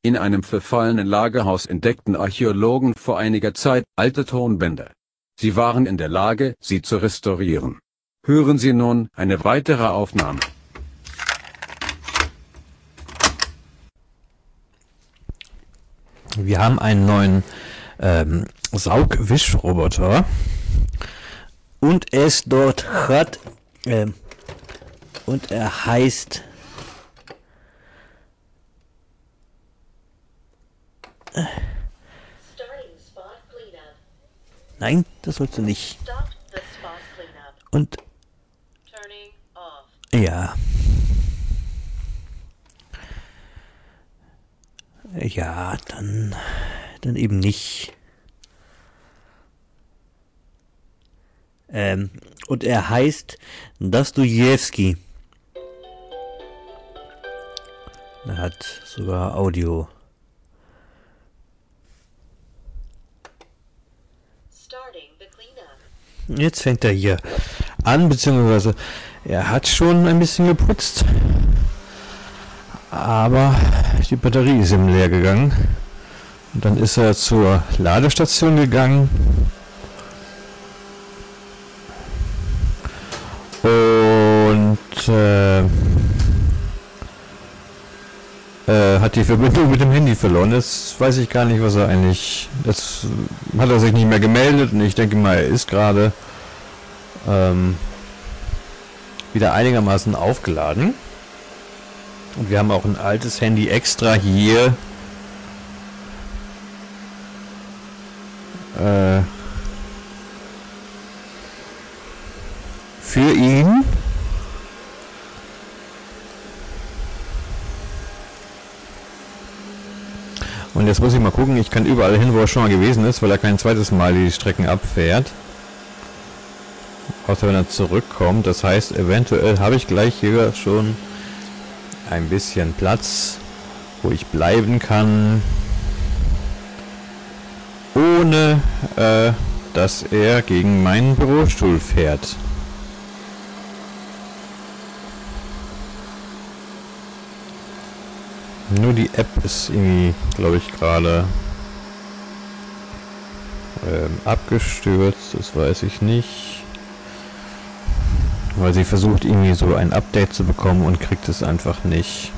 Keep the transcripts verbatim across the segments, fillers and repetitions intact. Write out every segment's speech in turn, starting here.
In einem verfallenen Lagerhaus entdeckten Archäologen vor einiger Zeit alte Tonbänder. Sie waren in der Lage, sie zu restaurieren. Hören Sie nun eine weitere Aufnahme. Wir haben einen neuen ähm, Saugwischroboter und er ist dort hat ähm, und er heißt äh, nein, das sollst du nicht. Und ja. Ja, dann, dann eben nicht. Ähm, und er heißt Dostojewski. Er hat sogar Audio. Jetzt fängt er hier an, beziehungsweise er hat schon ein bisschen geputzt. Aber die Batterie ist ihm leer gegangen. Und dann ist er zur Ladestation gegangen. Und äh, äh, hat die Verbindung mit dem Handy verloren. Jetzt weiß ich gar nicht, was er eigentlich... Jetzt hat er sich nicht mehr gemeldet und ich denke mal, er ist gerade ähm, wieder einigermaßen aufgeladen. Und wir haben auch ein altes Handy extra hier äh, für ihn. Und jetzt muss ich mal gucken, ich kann überall hin, wo er schon mal gewesen ist, weil er kein zweites Mal die Strecken abfährt. Außer wenn er zurückkommt. Das heißt, eventuell habe ich gleich hier schon ein bisschen Platz, wo ich bleiben kann, ohne äh, dass er gegen meinen Bürostuhl fährt. Nur die App ist irgendwie, glaube ich, gerade ähm, abgestürzt, das weiß ich nicht. Weil sie versucht irgendwie so ein Update zu bekommen und kriegt es einfach nicht.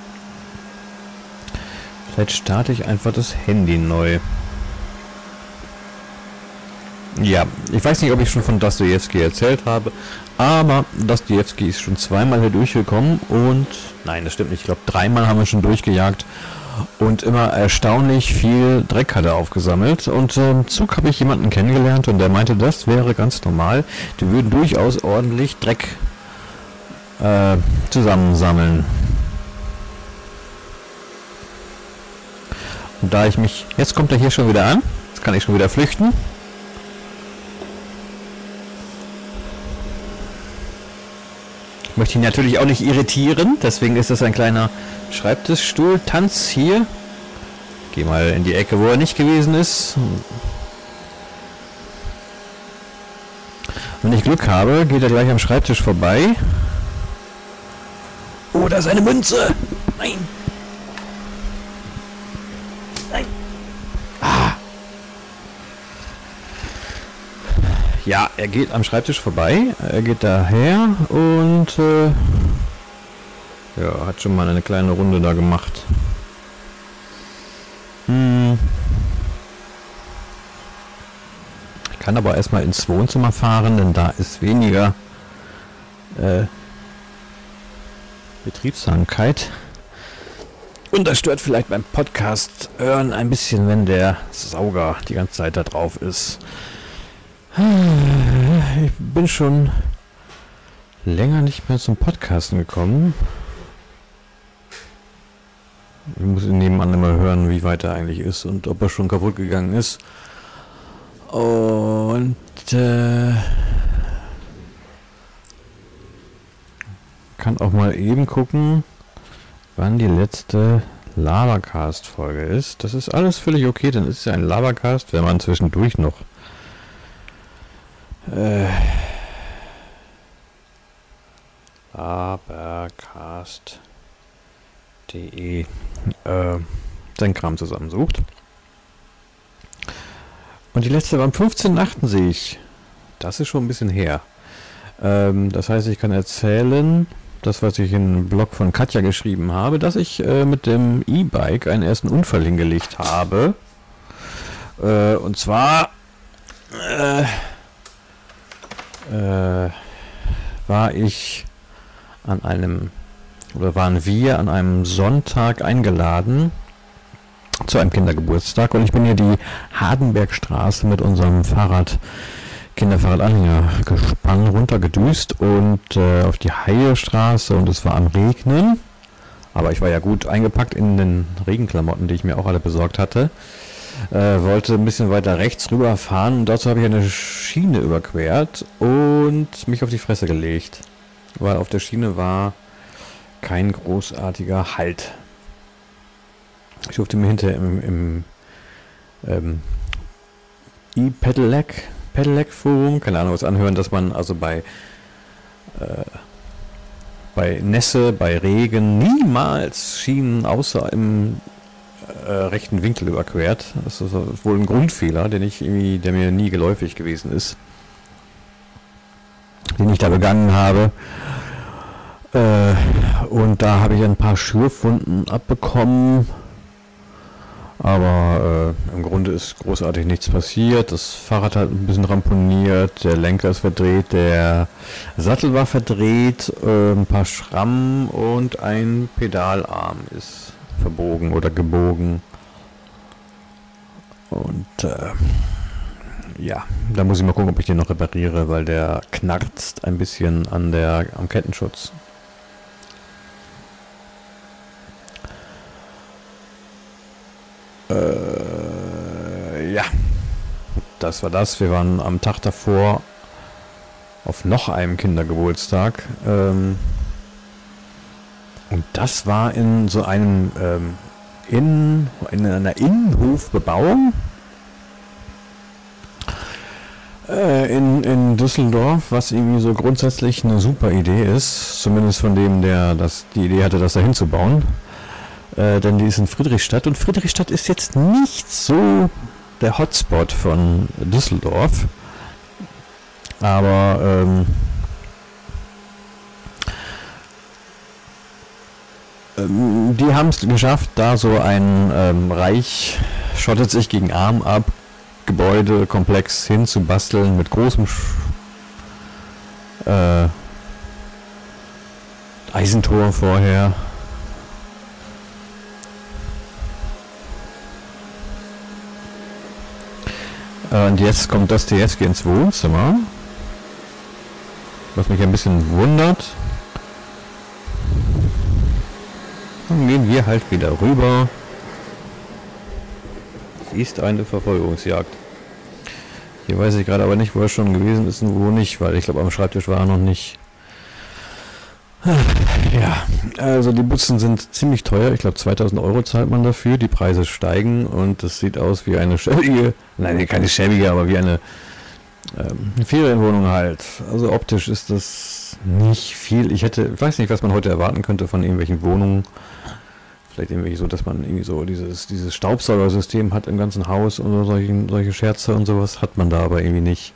Vielleicht starte ich einfach das Handy neu. Ja, ich weiß nicht, ob ich schon von Dostojewski erzählt habe, aber Dostojewski ist schon zweimal hier durchgekommen und... Nein, das stimmt nicht. Ich glaube, dreimal haben wir schon durchgejagt und immer erstaunlich viel Dreck hat er aufgesammelt. Und äh, im Zug habe ich jemanden kennengelernt und der meinte, das wäre ganz normal. Die würden durchaus ordentlich Dreck äh, zusammensammeln. Und da ich mich... Jetzt kommt er hier schon wieder an. Jetzt kann ich schon wieder flüchten. Ich möchte ihn natürlich auch nicht irritieren. Deswegen ist das ein kleiner Schreibtischstuhl-Tanz hier. Geh mal in die Ecke, wo er nicht gewesen ist. Wenn ich Glück habe, geht er gleich am Schreibtisch vorbei. Oh, da ist eine Münze! Nein! Nein! Ah! Ja, er geht am Schreibtisch vorbei. Er geht daher und äh, ja, hat schon mal eine kleine Runde da gemacht. Hm. Ich kann aber erstmal ins Wohnzimmer fahren, denn da ist weniger äh, Betriebsamkeit. Und das stört vielleicht beim Podcast hören ein bisschen, wenn der Sauger die ganze Zeit da drauf ist. Ich bin schon länger nicht mehr zum Podcasten gekommen. Ich muss nebenan immer hören, wie weit er eigentlich ist und ob er schon kaputt gegangen ist. Und äh, kann auch mal eben gucken, wann die letzte Labercast-Folge ist. Das ist alles völlig okay, dann ist es ja ein Labercast, wenn man zwischendurch noch äh, labercast punkt de äh, seinen Kram zusammensucht. Und die letzte war am fünfzehnten achten sehe ich. Das ist schon ein bisschen her. Ähm, das heißt, ich kann erzählen, das, was ich in den Blog von Katja geschrieben habe, dass ich äh, mit dem E-Bike einen ersten Unfall hingelegt habe. Äh, und zwar äh, äh, war ich an einem, oder waren wir an einem Sonntag eingeladen zu einem Kindergeburtstag und ich bin hier die Hardenbergstraße mit unserem Fahrrad, Kinderfahrradanhänger gespannt, runtergedüst und äh, auf die Heilstraße und es war am Regnen, aber ich war ja gut eingepackt in den Regenklamotten, die ich mir auch alle besorgt hatte, äh, wollte ein bisschen weiter rechts rüberfahren und dazu habe ich eine Schiene überquert und mich auf die Fresse gelegt, weil auf der Schiene war kein großartiger Halt. Ich durfte mir hinterher im, im ähm, E-Pedelec Pedelec-Forum, keine Ahnung, was anhören, dass man also bei äh, bei Nässe, bei Regen niemals Schienen außer im äh, rechten Winkel überquert. Das ist wohl ein Grundfehler, den ich irgendwie, der mir nie geläufig gewesen ist, den ich da begangen habe. Äh, und da habe ich ein paar Schürfwunden abbekommen. Aber äh, im Grunde ist großartig nichts passiert. Das Fahrrad hat ein bisschen ramponiert, der Lenker ist verdreht, der Sattel war verdreht, äh, ein paar Schrammen und ein Pedalarm ist verbogen oder gebogen. Und äh, ja, da muss ich mal gucken, ob ich den noch repariere, weil der knarzt ein bisschen an der am Kettenschutz. Äh, ja, das war das. Wir waren am Tag davor auf noch einem Kindergeburtstag. Ähm, und das war in so einem, ähm, in, in einer Innenhofbebauung äh, in, in Düsseldorf, was irgendwie so grundsätzlich eine super Idee ist. Zumindest von dem, der das, die Idee hatte, das da hinzubauen. Äh, denn die ist in Friedrichstadt und Friedrichstadt ist jetzt nicht so der Hotspot von Düsseldorf, aber ähm, ähm, die haben es geschafft, da so ein ähm, Reich schottet sich gegen Arm ab Gebäudekomplex hinzubasteln mit großem Sch- äh, Eisentor vorher. Und jetzt kommt Dostojewski ins Wohnzimmer, was mich ein bisschen wundert. Dann gehen wir halt wieder rüber. Sie ist eine Verfolgungsjagd. Hier weiß ich gerade aber nicht, wo er schon gewesen ist und wo nicht, weil ich glaube, am Schreibtisch war er noch nicht. Ja, also die Butzen sind ziemlich teuer. Ich glaube, zweitausend Euro zahlt man dafür. Die Preise steigen und es sieht aus wie eine schäbige, nein, keine schäbige, aber wie eine ähm, Ferienwohnung halt. Also optisch ist das nicht viel. Ich hätte, ich weiß nicht, was man heute erwarten könnte von irgendwelchen Wohnungen. Vielleicht irgendwie so, dass man irgendwie so dieses, dieses Staubsaugersystem hat im ganzen Haus und so solche, solche Scherze und sowas hat man da aber irgendwie nicht.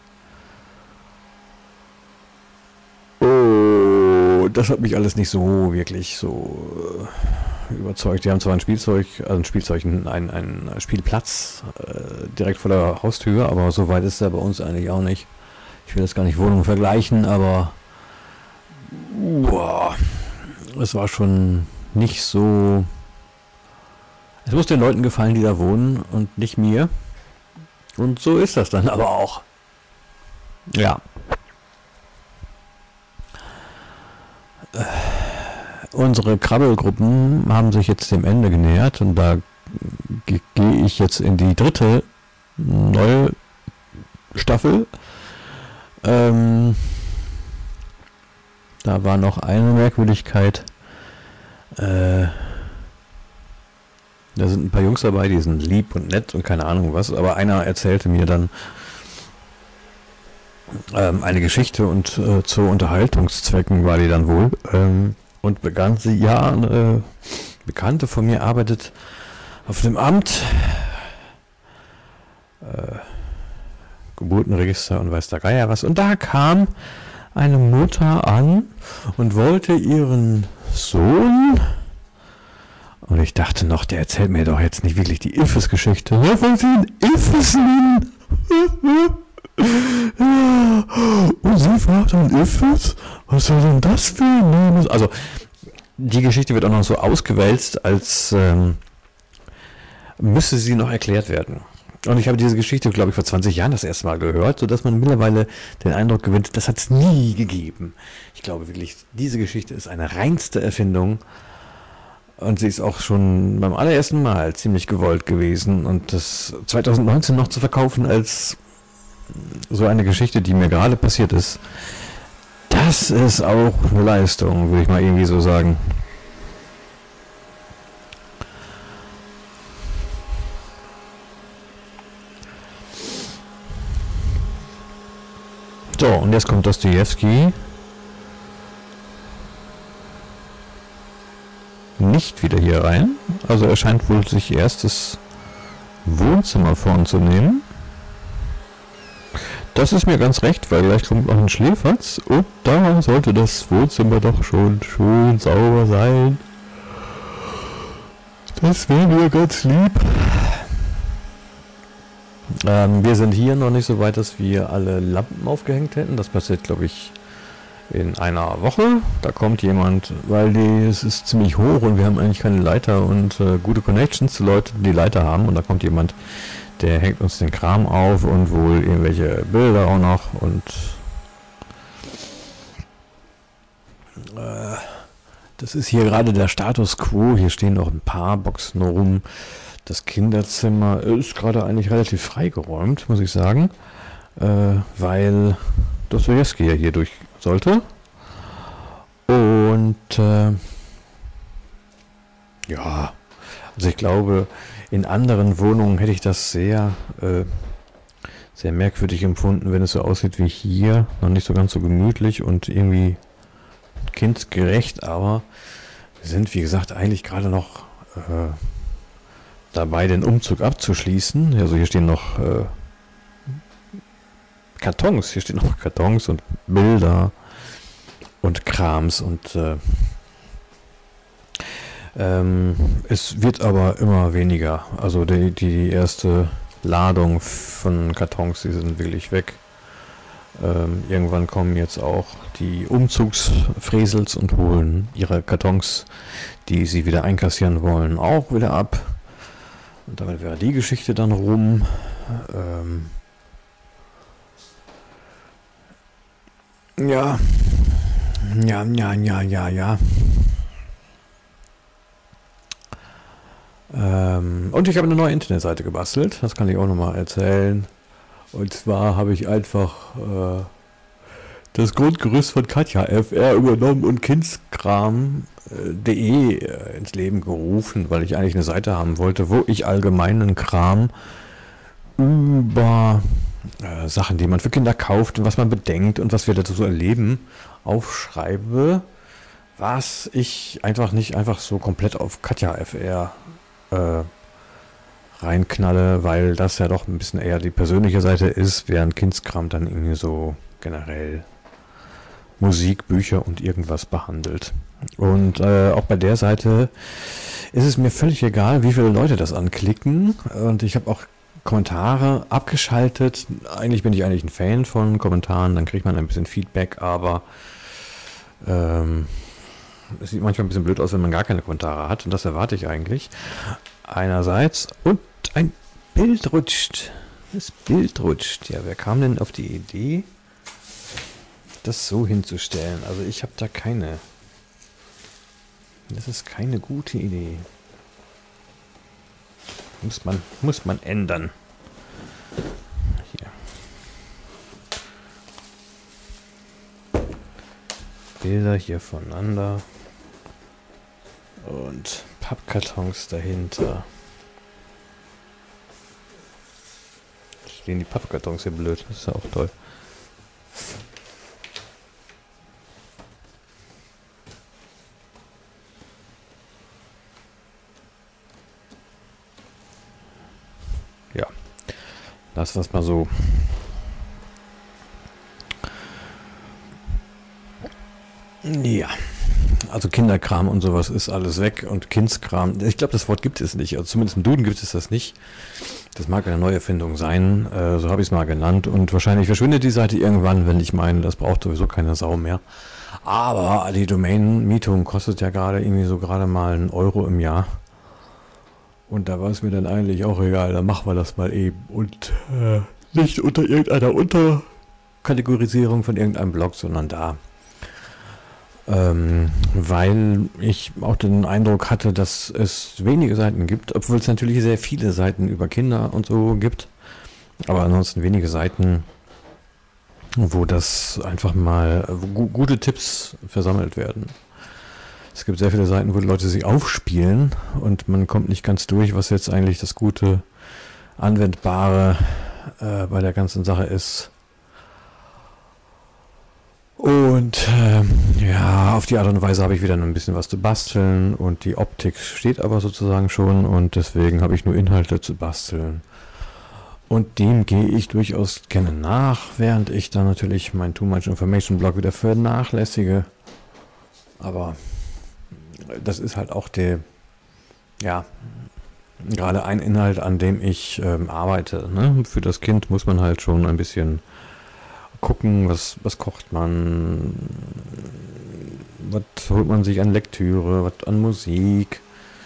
Das hat mich alles nicht so wirklich so äh, überzeugt. Die haben zwar ein Spielzeug, also ein Spielzeug, ein, ein Spielplatz äh, direkt vor der Haustür, aber so weit ist er bei uns eigentlich auch nicht. Ich will jetzt gar nicht Wohnungen vergleichen, aber boah, es war schon nicht so. Es muss den Leuten gefallen, die da wohnen und nicht mir. Und so ist das dann aber auch. Ja. Unsere Krabbelgruppen haben sich jetzt dem Ende genähert und da ge- gehe ich jetzt in die dritte neue Staffel. Ähm, da war noch eine Merkwürdigkeit. Äh, da sind ein paar Jungs dabei, die sind lieb und nett und keine Ahnung was, aber einer erzählte mir dann ähm, eine Geschichte und äh, zu Unterhaltungszwecken war die dann wohl. Ähm, und begann sie, ja, eine Bekannte von mir arbeitet auf dem Amt, äh, Geburtenregister und weiß der Geier was. Und da kam eine Mutter an und wollte ihren Sohn, und ich dachte noch, der erzählt mir doch jetzt nicht wirklich die Iffes-Geschichte. Ja, wollen Sie einen Iffes nennen? Ja. Und sie fragt dann Iffes? Was soll denn das für ein Name? Also, die Geschichte wird auch noch so ausgewälzt, als ähm, müsste sie noch erklärt werden. Und ich habe diese Geschichte, glaube ich, vor zwanzig Jahren das erste Mal gehört, sodass man mittlerweile den Eindruck gewinnt, das hat es nie gegeben. Ich glaube wirklich, diese Geschichte ist eine reinste Erfindung. Und sie ist auch schon beim allerersten Mal ziemlich gewollt gewesen. Und das zwanzig neunzehn noch zu verkaufen als so eine Geschichte, die mir gerade passiert ist, das ist auch eine Leistung, würde ich mal irgendwie so sagen. So, und jetzt kommt Dostojewski. Nicht wieder hier rein. Also er scheint wohl sich erst das Wohnzimmer vorzunehmen. Das ist mir ganz recht, weil gleich kommt noch ein Schläferz und da sollte das Wohnzimmer doch schon schön sauber sein. Das wäre mir ganz lieb. Ähm, wir sind hier noch nicht so weit, dass wir alle Lampen aufgehängt hätten. Das passiert, glaube ich, in einer Woche. Da kommt jemand, weil die, es ist ziemlich hoch und wir haben eigentlich keine Leiter und äh, gute Connections zu Leuten, die Leiter haben. Und da kommt jemand, der hängt uns den Kram auf und wohl irgendwelche Bilder auch noch. Und äh, das ist hier gerade der Status Quo. Hier stehen noch ein paar Boxen rum. Das Kinderzimmer ist gerade eigentlich relativ freigeräumt, muss ich sagen, äh, weil Dostojewski ja hier durch sollte. Und äh, ja, also ich glaube, in anderen Wohnungen hätte ich das sehr, äh, sehr merkwürdig empfunden, wenn es so aussieht wie hier. Noch nicht so ganz so gemütlich und irgendwie kindgerecht, aber wir sind, wie gesagt, eigentlich gerade noch äh, dabei, den Umzug abzuschließen. Also hier stehen noch äh, Kartons, hier stehen noch Kartons und Bilder und Krams und äh, ähm, es wird aber immer weniger. Also die, die erste Ladung von Kartons, die sind wirklich weg. Ähm, irgendwann kommen jetzt auch die Umzugsfräsels und holen ihre Kartons, die sie wieder einkassieren wollen, auch wieder ab. Und damit wäre die Geschichte dann rum. Ähm ja. Ja, ja, ja, ja, ja. Ähm und ich habe eine neue Internetseite gebastelt. Das kann ich auch nochmal erzählen. Und zwar habe ich einfach äh, das Grundgerüst von Katja F R übernommen und kindskram punkt de äh, ins Leben gerufen, weil ich eigentlich eine Seite haben wollte, wo ich allgemeinen Kram über äh, Sachen, die man für Kinder kauft und was man bedenkt und was wir dazu so erleben, aufschreibe, was ich einfach nicht einfach so komplett auf Katja F R äh, reinknalle, weil das ja doch ein bisschen eher die persönliche Seite ist, während Kindskram dann irgendwie so generell Musik, Bücher und irgendwas behandelt. Und äh, auch bei der Seite ist es mir völlig egal, wie viele Leute das anklicken. Und ich habe auch Kommentare abgeschaltet. Eigentlich bin ich eigentlich ein Fan von Kommentaren, dann kriegt man ein bisschen Feedback, aber ähm, es sieht manchmal ein bisschen blöd aus, wenn man gar keine Kommentare hat. Und das erwarte ich eigentlich. Einerseits. Und ein Bild rutscht. Das Bild rutscht. Ja, wer kam denn auf die Idee, das so hinzustellen? Also ich habe da keine. Das ist keine gute Idee. Muss man, muss man ändern. Hier. Bilder hier voneinander. Und Pappkartons dahinter. Stehen die Pappkartons hier blöd. Das ist ja auch toll. Das, was mal so ja, also Kinderkram und sowas ist alles weg und Kindskram, ich glaube, das Wort gibt es nicht, also zumindest im Duden gibt es das nicht. Das mag eine Neuerfindung sein, äh, so habe ich es mal genannt und wahrscheinlich verschwindet die Seite irgendwann, wenn ich meine, das braucht sowieso keine Sau mehr. Aber die Domain-Mietung kostet ja gerade irgendwie so gerade mal einen Euro im Jahr. Und da war es mir dann eigentlich auch egal, dann machen wir das mal eben und äh, nicht unter irgendeiner Unterkategorisierung von irgendeinem Blog, sondern da. Ähm, weil ich auch den Eindruck hatte, dass es wenige Seiten gibt, obwohl es natürlich sehr viele Seiten über Kinder und so gibt, aber ansonsten wenige Seiten, wo das einfach mal wo gu- gute Tipps versammelt werden. Es gibt sehr viele Seiten, wo die Leute sich aufspielen und man kommt nicht ganz durch, was jetzt eigentlich das gute, anwendbare äh, bei der ganzen Sache ist. Und ähm, ja, auf die Art und Weise habe ich wieder ein bisschen was zu basteln und die Optik steht aber sozusagen schon und deswegen habe ich nur Inhalte zu basteln. Und dem gehe ich durchaus gerne nach, während ich dann natürlich mein Too Much Information Blog wieder vernachlässige. Aber das ist halt auch der, ja, gerade ein Inhalt, an dem ich ähm, arbeite. Ne? Für das Kind muss man halt schon ein bisschen gucken, was, was kocht man, was holt man sich an Lektüre, was an Musik.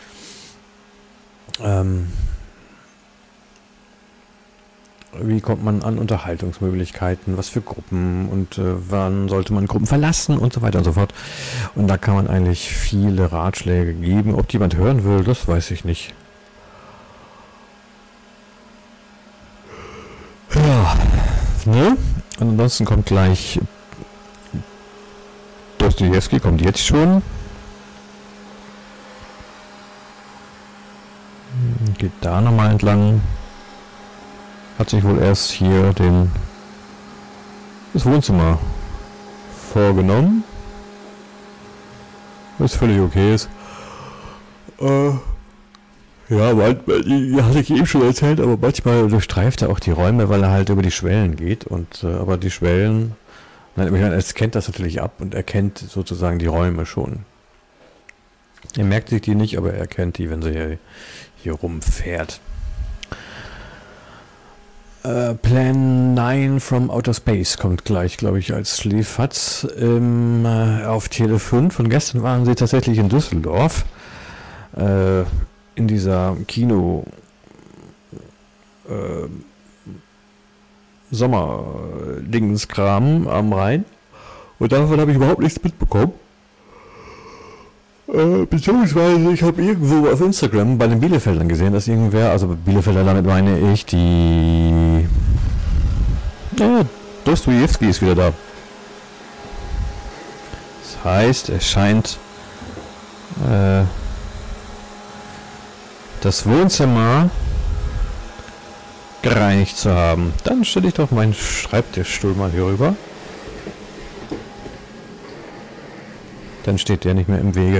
Ähm, wie kommt man an Unterhaltungsmöglichkeiten, was für Gruppen und äh, wann sollte man Gruppen verlassen und so weiter und so fort. Und da kann man eigentlich viele Ratschläge geben. Ob die jemand hören will, das weiß ich nicht. Ja, ne? Und ansonsten kommt gleich Dostojewski, kommt jetzt schon. Geht da nochmal entlang. Hat sich wohl erst hier den das Wohnzimmer vorgenommen. Was völlig okay ist. Äh, ja, manchmal, die hatte ich eben schon erzählt, aber manchmal durchstreift er auch die Räume, weil er halt über die Schwellen geht. Und äh, aber die Schwellen, nein, er scannt das natürlich ab und erkennt sozusagen die Räume schon. Er merkt sich die nicht, aber er erkennt die, wenn sie hier, hier rumfährt. Uh, Plan neun from Outer Space kommt gleich, glaube ich, als Schläferz ähm, äh, auf Tele fünf. Und gestern waren sie tatsächlich in Düsseldorf äh, in dieser Kino äh, Sommer-Dingenskram am Rhein. Und davon habe ich überhaupt nichts mitbekommen. Äh, beziehungsweise ich habe irgendwo auf Instagram bei den Bielefeldern gesehen, dass irgendwer, also Bielefelder, damit meine ich, die ja, Dostojewski ist wieder da. Das heißt, er scheint äh, das Wohnzimmer gereinigt zu haben. Dann stelle ich doch meinen Schreibtischstuhl mal hier rüber. Dann steht der nicht mehr im Wege.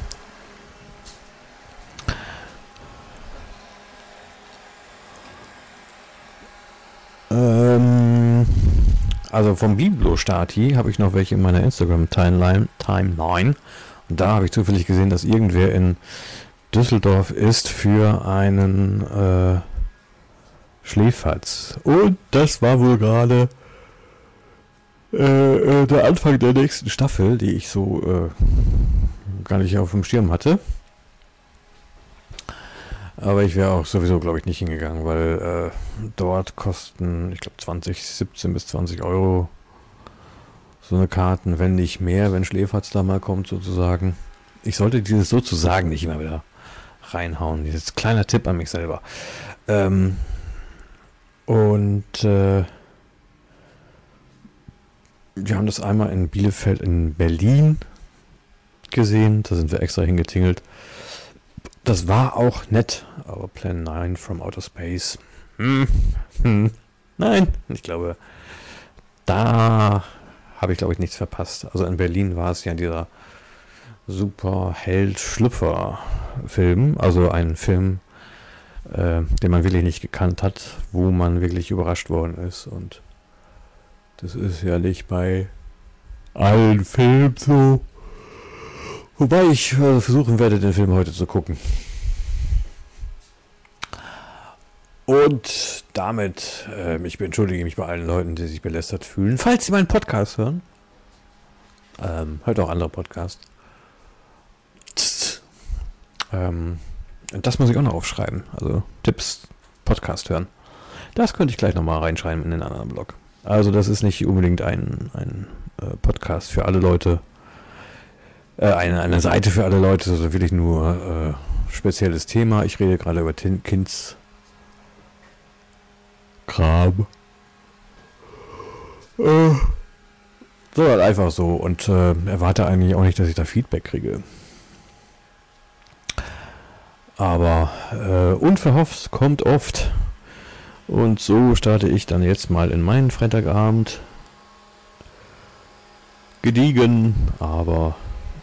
Ähm, also vom Biblo-Stati habe ich noch welche in meiner Instagram-Timeline. Timeline. Und da habe ich zufällig gesehen, dass irgendwer in Düsseldorf ist für einen äh, Schläferz. Und das war wohl gerade Äh, äh, der Anfang der nächsten Staffel, die ich so äh, gar nicht auf dem Schirm hatte. Aber ich wäre auch sowieso, glaube ich, nicht hingegangen, weil äh, dort kosten, ich glaube, zwanzig, siebzehn bis zwanzig Euro so eine Karten, wenn nicht mehr, wenn Schläferz da mal kommt sozusagen. Ich sollte dieses sozusagen nicht immer wieder reinhauen. Dieses kleiner Tipp an mich selber. Ähm, und äh, wir haben das einmal in Bielefeld, in Berlin gesehen. Da sind wir extra hingetingelt. Das war auch nett, aber Plan neun from Outer Space. Hm. Hm. Nein, ich glaube, da habe ich, glaube ich, nichts verpasst. Also in Berlin war es ja dieser Superheld-Schlüpfer-Film. Also ein Film äh, den man wirklich nicht gekannt hat, wo man wirklich überrascht worden ist. Und das ist ja nicht bei allen Filmen so. Wobei ich äh, versuchen werde, den Film heute zu gucken. Und damit, äh, ich entschuldige mich bei allen Leuten, die sich belästert fühlen. Falls Sie meinen Podcast hören, ähm, hört auch andere Podcasts. Tss. Ähm, das muss ich auch noch aufschreiben. Also Tipps, Podcast hören. Das könnte ich gleich nochmal reinschreiben in den anderen Blog. Also das ist nicht unbedingt ein, ein äh, Podcast für alle Leute, äh, eine, eine Seite für alle Leute, sondern wirklich nur äh, spezielles Thema. Ich rede gerade über Tin- Kinds Kram. Äh, so halt einfach so und äh, erwarte eigentlich auch nicht, dass ich da Feedback kriege. Aber äh, unverhofft kommt oft. Und so starte ich dann jetzt mal in meinen Freitagabend. Gediegen, aber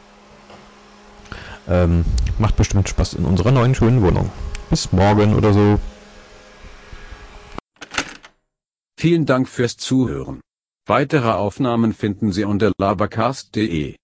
ähm, macht bestimmt Spaß in unserer neuen schönen Wohnung. Bis morgen oder so. Vielen Dank fürs Zuhören. Weitere Aufnahmen finden Sie unter labercast punkt de.